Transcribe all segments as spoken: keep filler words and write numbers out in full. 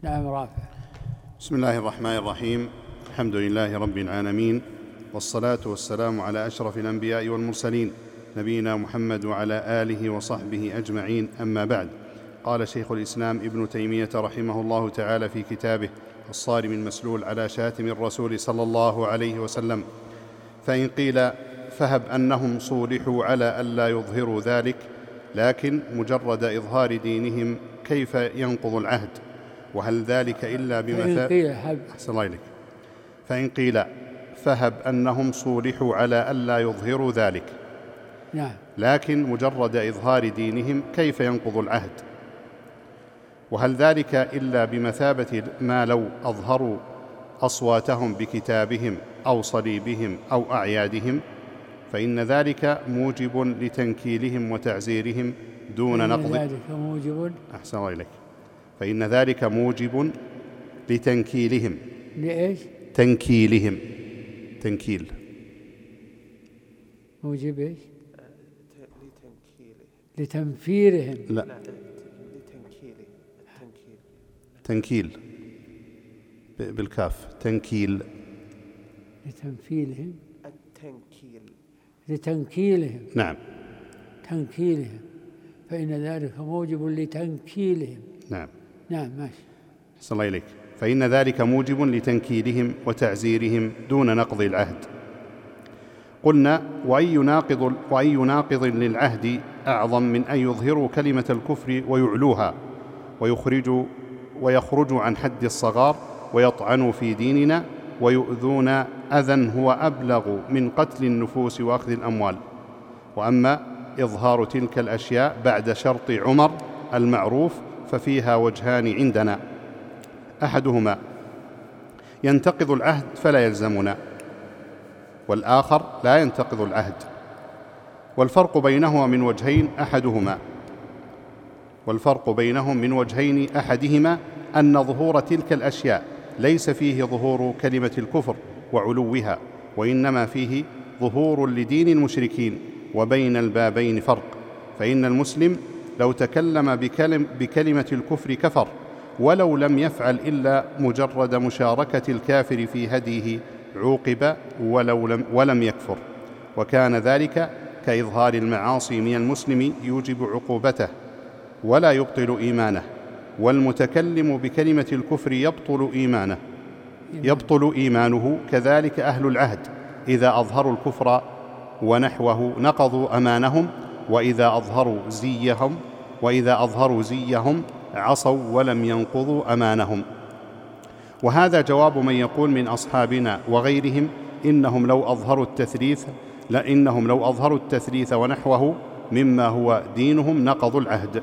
نعم رافع. بسم الله الرحمن الرحيم. الحمد لله رب العالمين، والصلاة والسلام على أشرف الأنبياء والمرسلين نبينا محمد وعلى آله وصحبه أجمعين، أما بعد. قال شيخ الإسلام ابن تيمية رحمه الله تعالى في كتابه الصارم المسلول على شاتم الرسول صلى الله عليه وسلم: فإن قيل فهب أنهم صولحوا على ألا يظهروا ذلك، لكن مجرد إظهار دينهم كيف ينقض العهد؟ وهل ذلك إلا بمثابة أحسن الله إليك. فإن قيل فهب أنهم صولحوا على ألا يظهروا ذلك، نعم، لكن مجرد إظهار دينهم كيف ينقض العهد؟ وهل ذلك إلا بمثابة ما لو أظهروا أصواتهم بكتابهم أو صليبهم أو أعيادهم، فإن ذلك موجب لتنكيلهم وتعزيرهم دون نقض ذلك موجب أحسن الله إليك. فإن ذلك موجب لتنكيلهم. لإيش؟ تنكيلهم. تنكيل موجب إيش؟ لتنفيرهم. لا، لتنكيله. التنكيل تنكيل بالكاف. تنكيل. لتنفيلهم. التنكيل لتنكيلهم. نعم. تنكيلهم، فإن ذلك موجب لتنكيلهم. نعم نعم ماشي. أحسن الله إليك. فإن ذلك موجب لتنكيلهم وتعزيرهم دون نقض العهد. قلنا: وأي ناقض, وأي ناقض للعهد أعظم من أن يظهروا كلمة الكفر ويعلوها ويخرجوا, ويخرجوا عن حد الصغار ويطعنوا في ديننا ويؤذون أذى هو أبلغ من قتل النفوس وأخذ الأموال. وأما إظهار تلك الأشياء بعد شرط عمر المعروف ففيها وجهان عندنا: أحدهما ينتقض العهد فلا يلزمنا، والآخر لا ينتقض العهد. والفرق بينهما من وجهين أحدهما والفرق بينهم من وجهين أحدهما أن ظهور تلك الأشياء ليس فيه ظهور كلمة الكفر وعلوها، وإنما فيه ظهور لدين المشركين، وبين البابين فرق. فإن المسلم لو تكلم بكلم بكلمة الكفر كفر، ولو لم يفعل إلا مجرد مشاركة الكافر في هديه عوقب ولو لم, ولم يكفر، وكان ذلك كإظهار المعاصي من المسلم يوجب عقوبته ولا يبطل إيمانه. والمتكلم بكلمة الكفر يبطل إيمانه يبطل إيمانه كذلك أهل العهد إذا أظهروا الكفر ونحوه نقضوا أمانهم، وإذا أظهروا زيهم وإذا أظهروا زيهم عصوا ولم ينقضوا أمانهم. وهذا جواب من يقول من أصحابنا وغيرهم إنهم لو أظهروا التثليث لإنهم لو أظهروا التثليث ونحوه مما هو دينهم نقضوا العهد.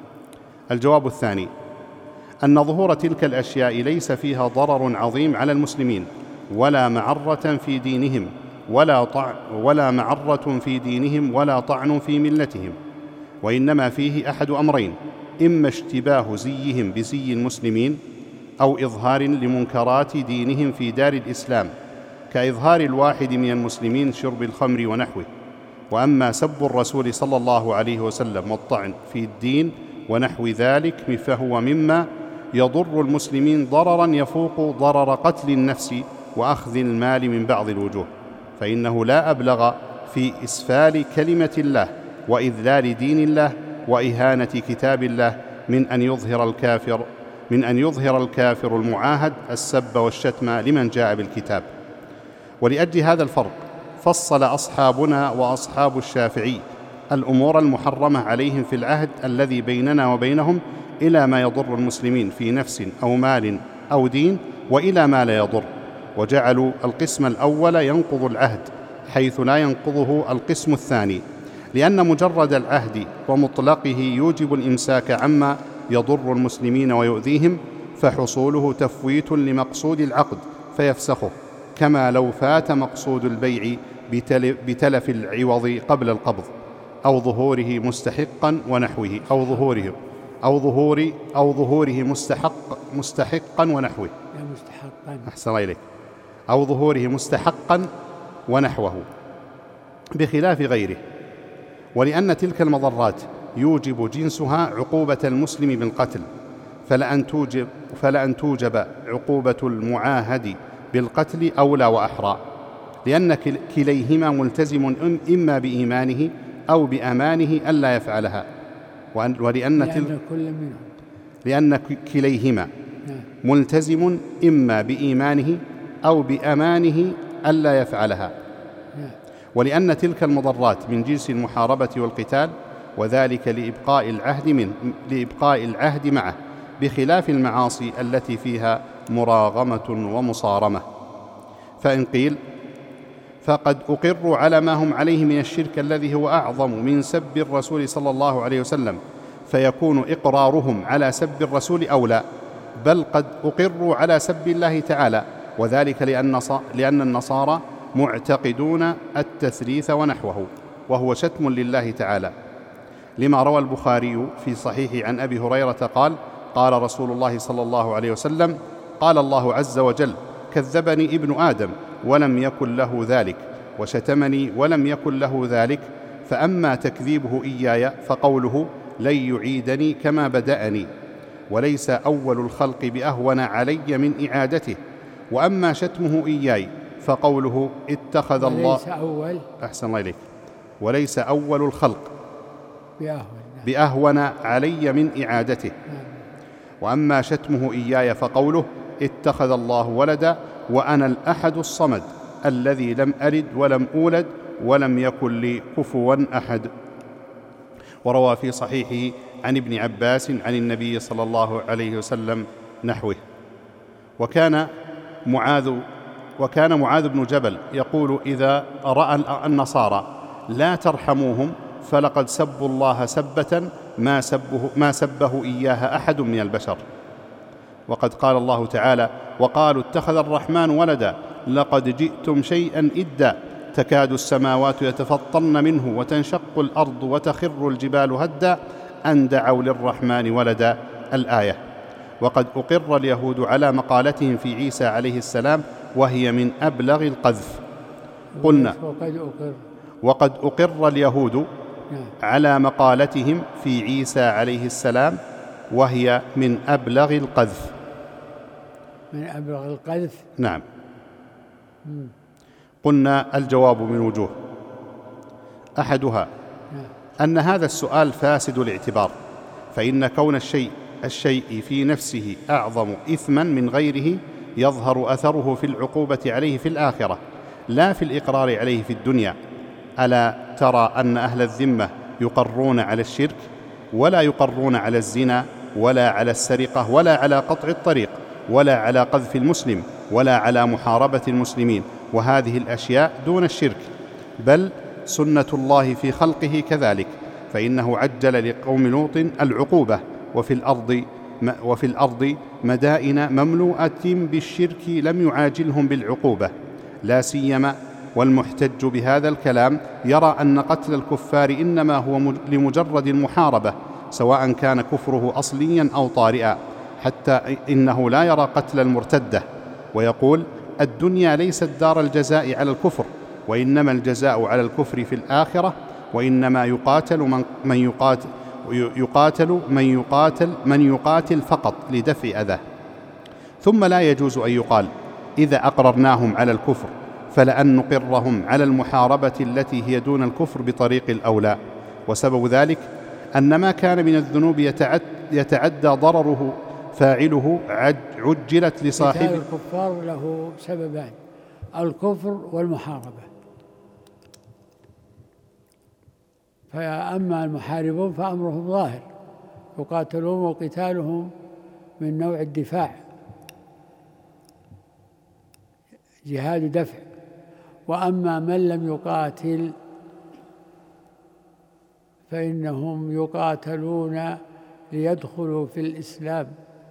الجواب الثاني: أن ظهور تلك الأشياء ليس فيها ضرر عظيم على المسلمين ولا معرة في دينهم ولا طع ولا معرة في دينهم ولا طعن في ملتهم، وإنما فيه أحد أمرين: إما اشتباه زيهم بزي المسلمين، أو إظهار لمنكرات دينهم في دار الإسلام، كإظهار الواحد من المسلمين شرب الخمر ونحوه. وأما سب الرسول صلى الله عليه وسلم والطعن في الدين ونحو ذلك فهو مما يضر المسلمين ضرراً يفوق ضرر قتل النفس وأخذ المال من بعض الوجوه، فإنه لا أبلغ في إسفال كلمة الله وإذلال دين الله وإهانة كتاب الله من أن يظهر الكافر من أن يظهر الكافر المعاهد السب والشتم لمن جاء بالكتاب. ولأجل هذا الفرق فصل أصحابنا وأصحاب الشافعي الأمور المحرمة عليهم في العهد الذي بيننا وبينهم إلى ما يضر المسلمين في نفس أو مال أو دين، وإلى ما لا يضر، وجعلوا القسم الأول ينقض العهد حيث لا ينقضه القسم الثاني، لأن مجرد العهد ومطلقه يوجب الإمساك عما يضر المسلمين ويؤذيهم، فحصوله تفويت لمقصود العقد فيفسخه، كما لو فات مقصود البيع بتلف العوض قبل القبض أو ظهوره مستحقا ونحوه أو ظهوره أو ظهور أو ظهوره مستحق مستحقا ونحوه مستحقا أحسن الله إليك أو ظهوره مستحقا ونحوه بخلاف غيره. ولأن تلك المضرات يوجب جنسها عقوبة المسلم بالقتل، فلأن توجب, فلأن توجب عقوبة المعاهد بالقتل أولى وأحرى، لأن كليهما ملتزم إما بإيمانه أو بأمانه ألا يفعلها، ولأن لأن كل منهم لأن كليهما ملتزم إما بإيمانه أو بأمانه ألا يفعلها، ولأن تلك المضرات من جنس المحاربة والقتال، وذلك لإبقاء العهد من لإبقاء العهد معه، بخلاف المعاصي التي فيها مراغمة ومصارمة. فإن قيل فقد أقروا على ما هم عليه من الشرك الذي هو أعظم من سب الرسول صلى الله عليه وسلم، فيكون إقرارهم على سب الرسول أولى، بل قد أقروا على سب الله تعالى، وذلك لأن النصارى معتقدون التثليث ونحوه، وهو شتم لله تعالى، لما روى البخاري في صحيح عن أبي هريرة قال: قال رسول الله صلى الله عليه وسلم: قال الله عز وجل: كذبني ابن آدم ولم يكن له ذلك، وشتمني ولم يكن له ذلك، فأما تكذيبه إياي فقوله: لن يعيدني كما بدأني، وليس أول الخلق بأهون علي من إعادته، وأما شتمه إياي فقوله: اتخذ الله وليس أول أحسن الله إليك وليس أول الخلق بأهون بأهون علي من إعادته، وأما شتمه إياي فقوله: اتخذ الله ولدا وأنا الأحد الصمد الذي لم ألد ولم أولد ولم يكن لي كفوا أحد. وروى في صحيحه عن ابن عباس عن النبي صلى الله عليه وسلم نحوه. وكان معاذ وكان معاذ بن جبل يقول: إذا رأى النصارى لا ترحموهم فلقد سبوا الله سبة ما سبه, ما سبه إياها أحد من البشر. وقد قال الله تعالى: وقالوا اتخذ الرحمن ولدا لقد جئتم شيئا إدا تكاد السماوات يتفطرن منه وتنشق الأرض وتخر الجبال هدا أن دعوا للرحمن ولدا. الآية. وقد أقر اليهود على مقالتهم في عيسى عليه السلام، وهي من أبلغ القذف. قلنا وقد أقر وقد أقر اليهود على مقالتهم في عيسى عليه السلام، وهي من أبلغ القذف. من أبلغ القذف. نعم. قلنا الجواب من وجوه: أحدها أن هذا السؤال فاسد الاعتبار، فإن كون الشيء الشيء في نفسه أعظم إثما من غيره يظهر أثره في العقوبة عليه في الآخرة، لا في الإقرار عليه في الدنيا. ألا ترى أن أهل الذمة يقرون على الشرك ولا يقرون على الزنا ولا على السرقة ولا على قطع الطريق ولا على قذف المسلم ولا على محاربة المسلمين، وهذه الأشياء دون الشرك، بل سنة الله في خلقه كذلك، فإنه عجل لقوم لوط العقوبة، وفي الأرض وفي الأرض مدائن مملوءة بالشرك لم يعاجلهم بالعقوبة، لا سيما والمحتج بهذا الكلام يرى أن قتل الكفار إنما هو لمجرد المحاربة، سواء كان كفره أصليا أو طارئا، حتى إنه لا يرى قتل المرتدة، ويقول: الدنيا ليست دار الجزاء على الكفر، وإنما الجزاء على الكفر في الآخرة، وإنما يقاتل من, من يقاتل يقاتل من يقاتل من يقاتل فقط لدفع أذاه. ثم لا يجوز أن يقال: إذا أقررناهم على الكفر فلأن نقرهم على المحاربة التي هي دون الكفر بطريق الأولى، وسبب ذلك أن ما كان من الذنوب يتعد يتعدى ضرره فاعله عجلت لصاحبه. قتال الكفار له سببان: الكفر والمحاربة. فأما المحاربون فأمرهم ظاهر، يقاتلون وقتالهم من نوع الدفاع، جهاد دفع. وأما من لم يقاتل فإنهم يقاتلون ليدخلوا في الإسلام،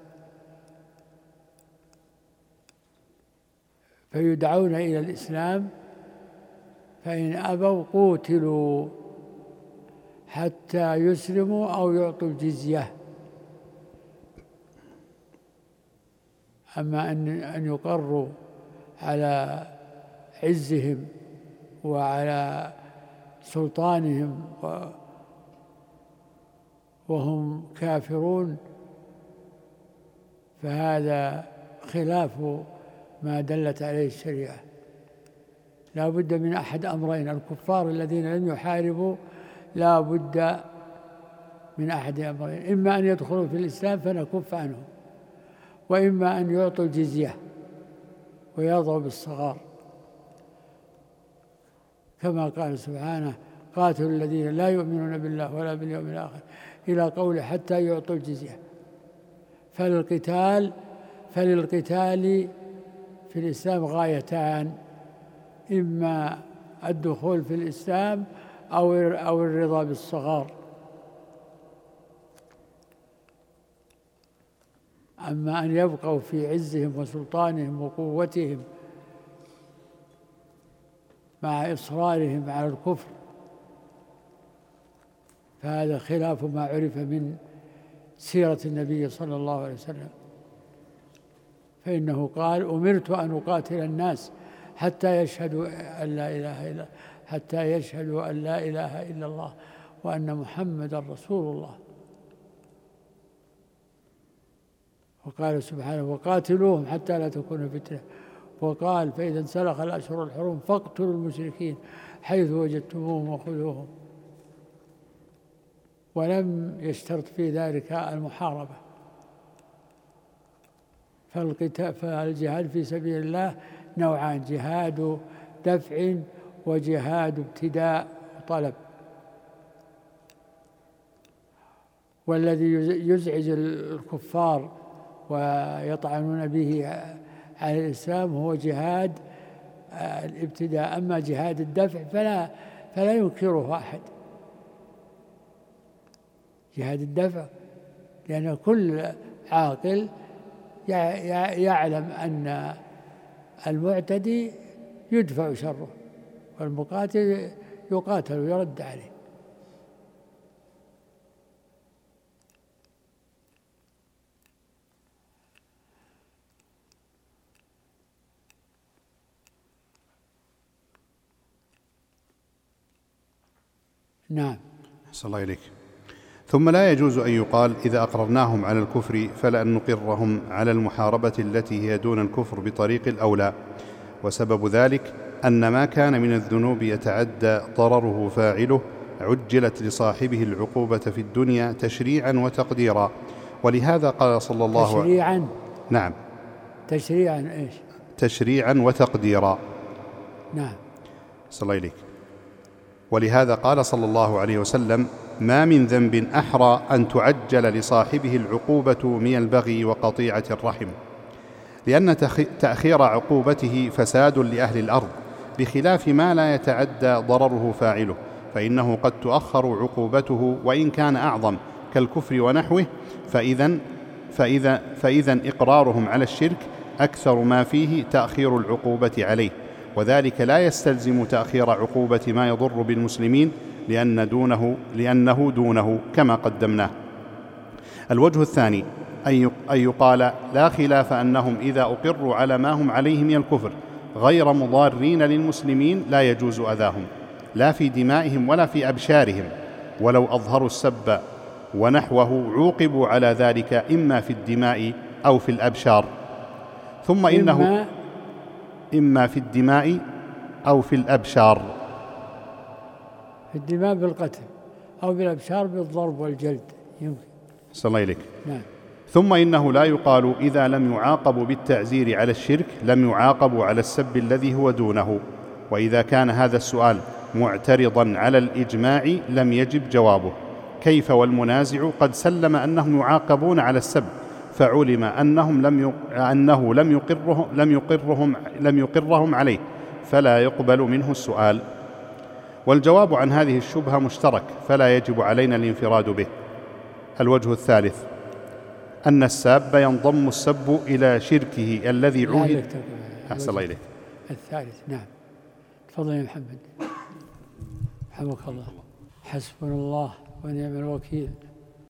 فيدعون إلى الإسلام، فإن أبوا قوتلوا حتى يسلموا أو يعطوا الجزية. أما أن أن يقروا على عزهم وعلى سلطانهم وهم كافرون، فهذا خلاف ما دلت عليه الشريعة. لا بد من أحد أمرين: الكفار الذين لم يحاربوا لا بد من أحد أمرين، إما أن يدخلوا في الإسلام فنكف عنهم، وإما أن يعطوا الجزية ويرضوا بالصغار، كما قال سبحانه: قاتلوا الذين لا يؤمنون بالله ولا باليوم الآخر، إلى قوله: حتى يعطوا الجزية. فللقتال فللقتال في الإسلام غايتان: إما الدخول في الإسلام أو أو الرضا بالصغار. أما أن يبقوا في عزهم وسلطانهم وقوتهم مع إصرارهم على الكفر فهذا خلاف ما عرف من سيرة النبي صلى الله عليه وسلم، فإنه قال: أمرت أن أقاتل الناس حتى يشهدوا أن لا إله إلا حتى يشهدوا أن لا إله إلا الله وأن محمدا رسول الله. وقال سبحانه: وقاتلوهم حتى لا تكون فتنة. وقال: فإذا انسلخ الأشهر الحرم فاقتلوا المشركين حيث وجدتموهم وخذوهم. ولم يشترط في ذلك المحاربة. فالجهاد في سبيل الله نوعان: جهاد دفع وجهاد ابتداء وطلب. والذي يزعج الكفار ويطعنون به على الإسلام هو جهاد الابتداء. أما جهاد الدفع فلا فلا ينكره أحد، جهاد الدفع، لأن كل عاقل يعلم أن المعتدي يدفع شره والمقاتل يقاتل ويرد عليه. نعم. أحسن الله إليك. ثم لا يجوز أن يقال إذا أقررناهم على الكفر فلأن نقرهم على المحاربة التي هي دون الكفر بطريق الأولى، وسبب ذلك أن ما كان من الذنوب يتعدى ضرره فاعله عجلت لصاحبه العقوبة في الدنيا تشريعا وتقديرا. ولهذا قال صلى الله عليه وسلم تشريعا. نعم. تشريعا إيش؟ تشريعا وتقديرا. نعم. صلى الله إليك. ولهذا قال صلى الله عليه وسلم: ما من ذنب أحرى أن تعجل لصاحبه العقوبة من البغي وقطيعة الرحم، لأن تأخير عقوبته فساد لأهل الأرض، بخلاف ما لا يتعدى ضرره فاعله، فإنه قد تؤخر عقوبته وإن كان أعظم كالكفر ونحوه، فإذا فإذا فإذا إقرارهم على الشرك أكثر ما فيه تأخير العقوبة عليه، وذلك لا يستلزم تأخير عقوبة ما يضر بالمسلمين لأن دونه لأنه دونه كما قدمناه. الوجه الثاني أن يقال: لا خلاف أنهم إذا أقروا على ما هم عليه من الكفر غير مضارين للمسلمين لا يجوز أذاهم، لا في دمائهم ولا في أبشارهم، ولو أظهروا السب ونحوه عوقبوا على ذلك إما في الدماء أو في الأبشار. ثم إنه إما في الدماء أو في الأبشار. في الدماء بالقتل أو بالأبشار بالضرب والجلد يمكن. صلى الله إليك. نعم. ثم إنه لا يقال إذا لم يعاقبوا بالتعزير على الشرك لم يعاقبوا على السب الذي هو دونه، وإذا كان هذا السؤال معترضا على الإجماع لم يجب جوابه. كيف والمنازع قد سلم أنهم يعاقبون على السب، فعلم أنهم لم يق... أنه لم يقرهم لم يقرهم لم يقرهم عليه، فلا يقبل منه السؤال. والجواب عن هذه الشبهة مشترك، فلا يجب علينا الانفراد به. الوجه الثالث أن الساب ينضم السب إلى شركه الذي عهد. أحسن الله إليك. الثالث. نعم. تفضل يا محمد. رحمك الله. حسبنا الله ونعم الوكيل.